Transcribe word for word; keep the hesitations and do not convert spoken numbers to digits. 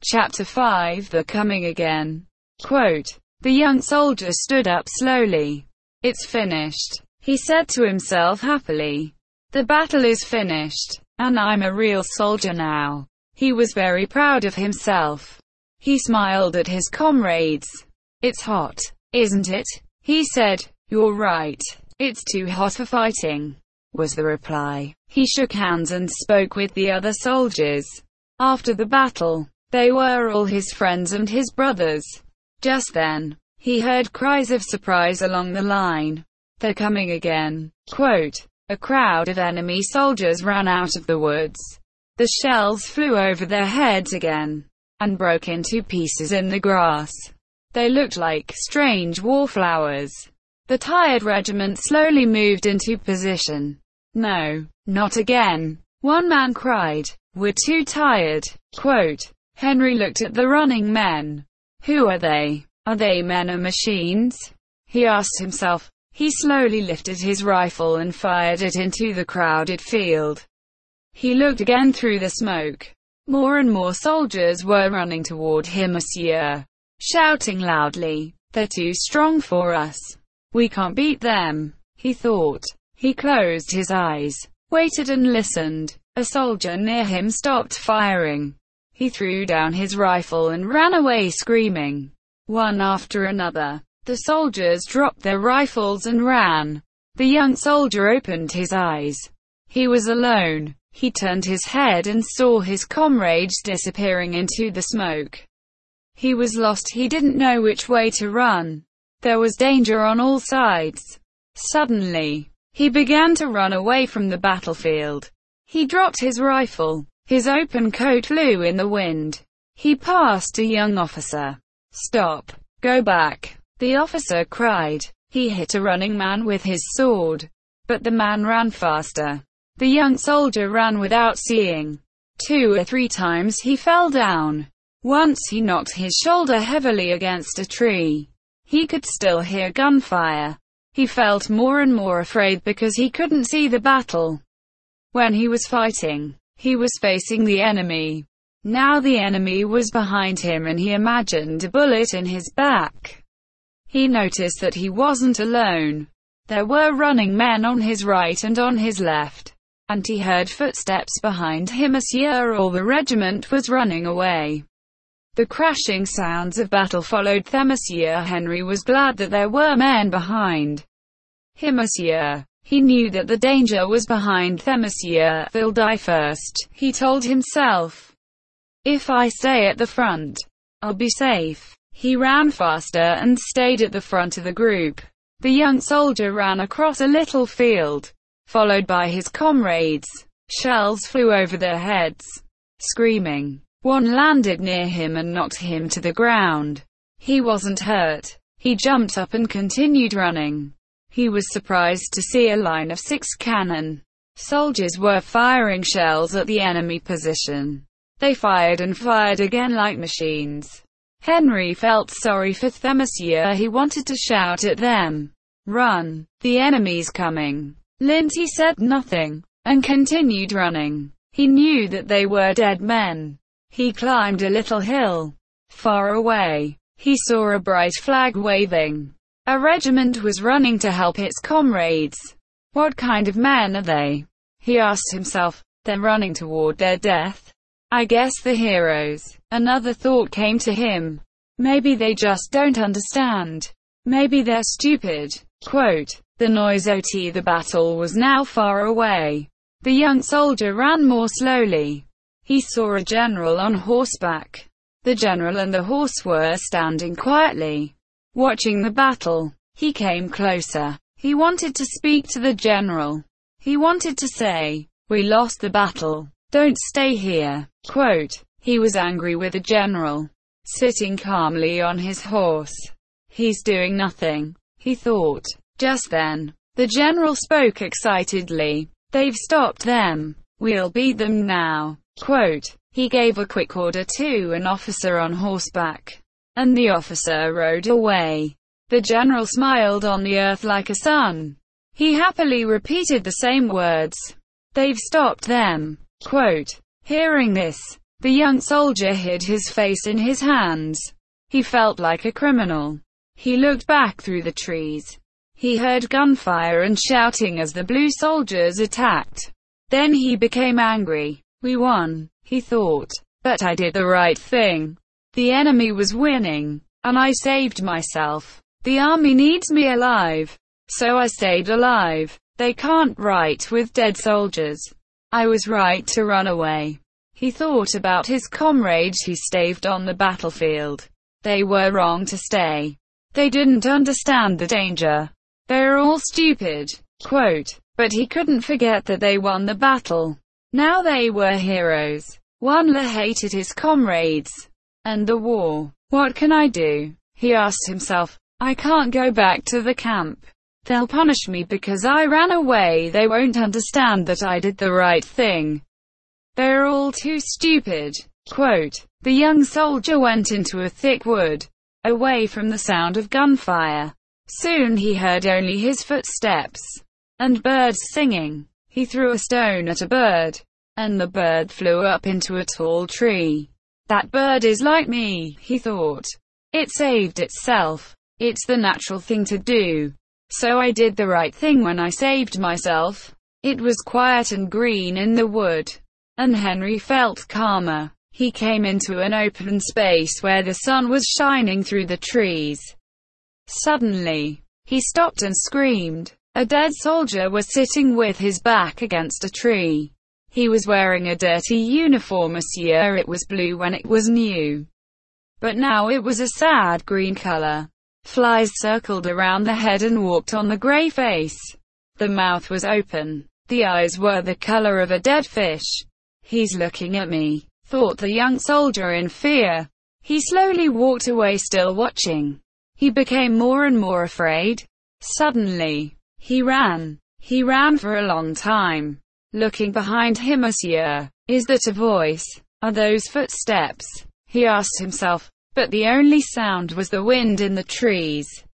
Chapter five They're Coming Again. Quote, the young soldier stood up slowly. It's finished, he said to himself happily. The battle is finished, and I'm a real soldier now. He was very proud of himself. He smiled at his comrades. It's hot, isn't it? He said. You're right. It's too hot for fighting, was the reply. He shook hands and spoke with the other soldiers. After the battle, they were all his friends and his brothers. Just then, he heard cries of surprise along the line. They're coming again. Quote, a crowd of enemy soldiers ran out of the woods. The shells flew over their heads again, and broke into pieces in the grass. They looked like strange wallflowers. The tired regiment slowly moved into position. No, not again, one man cried. We're too tired. Quote, Henry looked at the running men. Who are they? Are they men or machines? He asked himself. He slowly lifted his rifle and fired it into the crowded field. He looked again through the smoke. More and more soldiers were running toward him, monsieur, shouting loudly. They're too strong for us. We can't beat them, he thought. He closed his eyes, waited and listened. A soldier near him stopped firing. He threw down his rifle and ran away screaming. One after another, the soldiers dropped their rifles and ran. The young soldier opened his eyes. He was alone. He turned his head and saw his comrades disappearing into the smoke. He was lost. He didn't know which way to run. There was danger on all sides. Suddenly, he began to run away from the battlefield. He dropped his rifle. His open coat flew in the wind. He passed a young officer. Stop. Go back, the officer cried. He hit a running man with his sword. But the man ran faster. The young soldier ran without seeing. Two or three times he fell down. Once he knocked his shoulder heavily against a tree. He could still hear gunfire. He felt more and more afraid because he couldn't see the battle. When he was fighting, he was facing the enemy. Now the enemy was behind him and he imagined a bullet in his back. He noticed that he wasn't alone. There were running men on his right and on his left. And he heard footsteps behind him. Monsieur, all the regiment was running away. The crashing sounds of battle followed them. Monsieur Henry was glad that there were men behind him. Monsieur, he knew that the danger was behind them. Monsieur, they'll die first, he told himself. If I stay at the front, I'll be safe. He ran faster and stayed at the front of the group. The young soldier ran across a little field, followed by his comrades. Shells flew over their heads. Screaming, one landed near him and knocked him to the ground. He wasn't hurt. He jumped up and continued running. He was surprised to see a line of six cannon. Soldiers were firing shells at the enemy position. They fired and fired again like machines. Henry felt sorry for them. Monsieur, he wanted to shout at them. Run! The enemy's coming. Linty said nothing, and continued running. He knew that they were dead men. He climbed a little hill. Far away, he saw a bright flag waving. A regiment was running to help its comrades. What kind of men are they? He asked himself. They're running toward their death. I guess the heroes. Another thought came to him. Maybe they just don't understand. Maybe they're stupid. Quote, the noise ot the battle was now far away. The young soldier ran more slowly. He saw a general on horseback. The general and the horse were standing quietly, watching the battle. He came closer. He wanted to speak to the general. He wanted to say, we lost the battle. Don't stay here. Quote, he was angry with the general, sitting calmly on his horse. He's doing nothing, he thought. Just then, the general spoke excitedly. They've stopped them. We'll beat them now. Quote, he gave a quick order to an officer on horseback, and the officer rode away. The general smiled on the earth like a sun. He happily repeated the same words. They've stopped them. Quote, hearing this, The young soldier hid his face in his hands. He felt like a criminal. He looked back through the trees. He heard gunfire and shouting as the blue soldiers attacked. Then he became angry. We won, he thought. But I did the right thing. The enemy was winning, and I saved myself. The army needs me alive. So I stayed alive. They can't write with dead soldiers. I was right to run away. He thought about his comrades who staved on the battlefield. They were wrong to stay. They didn't understand the danger. They're all stupid. Quote, but he couldn't forget that they won the battle. Now they were heroes. Wanla hated his comrades and the war. What can I do? He asked himself. I can't go back to the camp. They'll punish me because I ran away. They won't understand that I did the right thing. They're all too stupid. Quote, the young soldier went into a thick wood, away from the sound of gunfire. Soon he heard only his footsteps and birds singing. He threw a stone at a bird, and the bird flew up into a tall tree. That bird is like me, he thought. It saved itself. It's the natural thing to do. So I did the right thing when I saved myself. It was quiet and green in the wood, and Henry felt calmer. He came into an open space where the sun was shining through the trees. Suddenly, he stopped and screamed. A dead soldier was sitting with his back against a tree. He was wearing a dirty uniform, monsieur. It was blue when it was new, but now it was a sad green color. Flies circled around the head and walked on the gray face. The mouth was open. The eyes were the color of a dead fish. He's looking at me, thought the young soldier in fear. He slowly walked away, still watching. He became more and more afraid. Suddenly, he ran. He ran for a long time. Looking behind him, monsieur, is that a voice? Are those footsteps? He asked himself, but the only sound was the wind in the trees.